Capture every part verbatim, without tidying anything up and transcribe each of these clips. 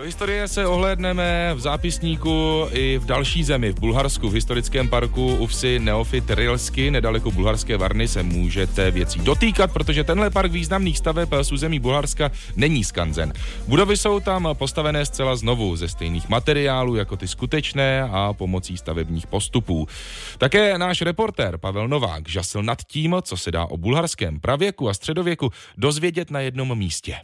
Do historie se ohlédneme v zápisníku i v další zemi, v Bulharsku. V historickém parku u vsi Neofit Rilsky, nedaleko bulharské Varny, se můžete věcí dotýkat, protože tenhle park významných staveb z území Bulharska není skanzen. Budovy jsou tam postavené zcela znovu ze stejných materiálů jako ty skutečné a pomocí stavebních postupů. Také náš reportér Pavel Novák žasl nad tím, co se dá o bulharském pravěku a středověku dozvědět na jednom místě.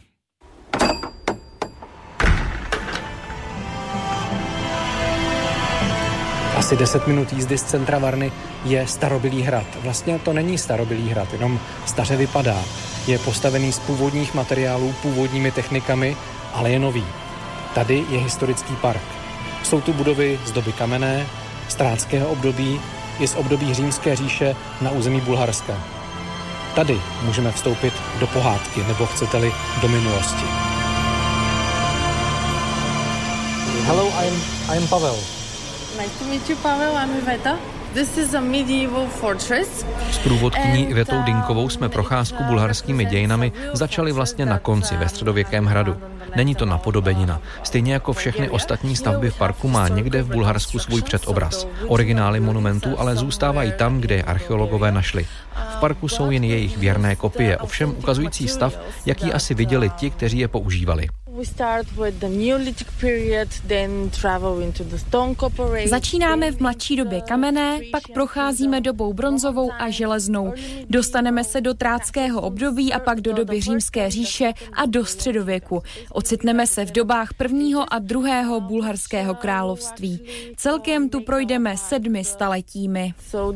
Asi deset minut jízdy z centra Varny je Starobylý hrad. Vlastně to není Starobylý hrad, jenom staře vypadá. Je postavený z původních materiálů, původními technikami, ale je nový. Tady je historický park. Jsou tu budovy z doby kamenné, stráckého období i z období Římské říše na území Bulharska. Tady můžeme vstoupit do pohádky, nebo chcete-li do minulosti. Hello, I'm, I'm Pavel. Nice to meet you, Pavel. I'm Iveta. This is a medieval fortress. S průvodkyní Ivetou Dinkovou jsme procházku bulharskými dějinami začali vlastně na konci ve středověkém hradu. Není to napodobenina. Stejně jako všechny ostatní stavby v parku má někde v Bulharsku svůj předobraz. Originály monumentů ale zůstávají tam, kde je archeologové našli. V parku jsou jen jejich věrné kopie, ovšem ukazující stav, jaký asi viděli ti, kteří je používali. Začínáme v mladší době kamenné, pak procházíme dobou bronzovou a železnou. Dostaneme se do tráckého období a pak do doby Římské říše a do středověku. Ocitneme se v dobách prvního a druhého bulharského království. Celkem tu projdeme sedmi staletími.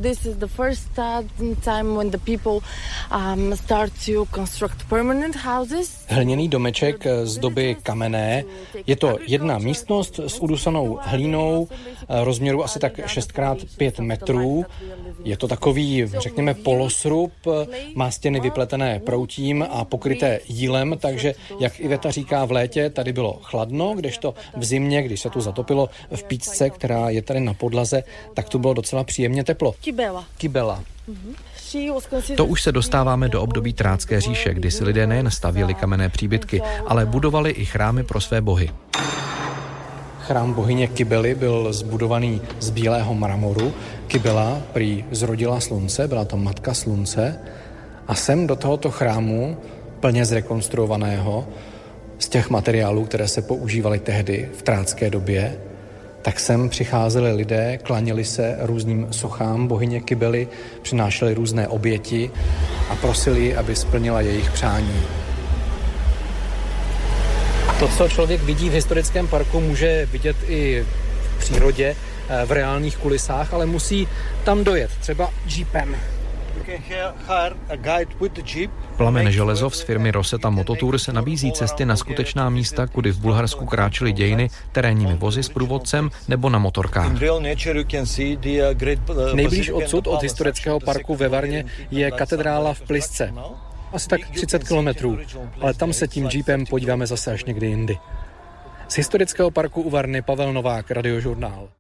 Hliněný domeček z doby kamenné. Je to jedna místnost s udusanou hlínou, rozměru asi tak šest krát pět metrů. Je to takový, řekněme, polosrub, má stěny vypletené proutím a pokryté jílem, takže, jak Iveta říká, v létě tady bylo chladno, kdežto v zimě, když se tu zatopilo v píčce, která je tady na podlaze, tak tu bylo docela příjemně teplo. Kybela. Kybela. To už se dostáváme do období Trácké říše, kdy si lidé nejen stavěli kamenné příbytky, ale budovali i chrámy pro své bohy. Chrám bohyně Kybely byl zbudovaný z bílého mramoru. Kybela prý zrodila slunce, byla to matka slunce. A sem do tohoto chrámu, plně zrekonstruovaného, z těch materiálů, které se používaly tehdy v trácké době, tak sem přicházeli lidé, klaněli se různým sochám bohyně Kybely, přinášeli různé oběti a prosili, aby splnila jejich přání. To, co člověk vidí v historickém parku, může vidět i v přírodě, v reálných kulisách, ale musí tam dojet, třeba jeepem. Plamen Železov z firmy Rosetta Mototour se nabízí cesty na skutečná místa, kudy v Bulharsku kráčely dějiny, terénními vozy s průvodcem nebo na motorkách. Nejblíž odsud od historického parku ve Varně je katedrála v Plisce. Asi tak třicet kilometrů, ale tam se tím jeepem podíváme zase až někdy jindy. Z historického parku u Varny Pavel Novák, Radiožurnál.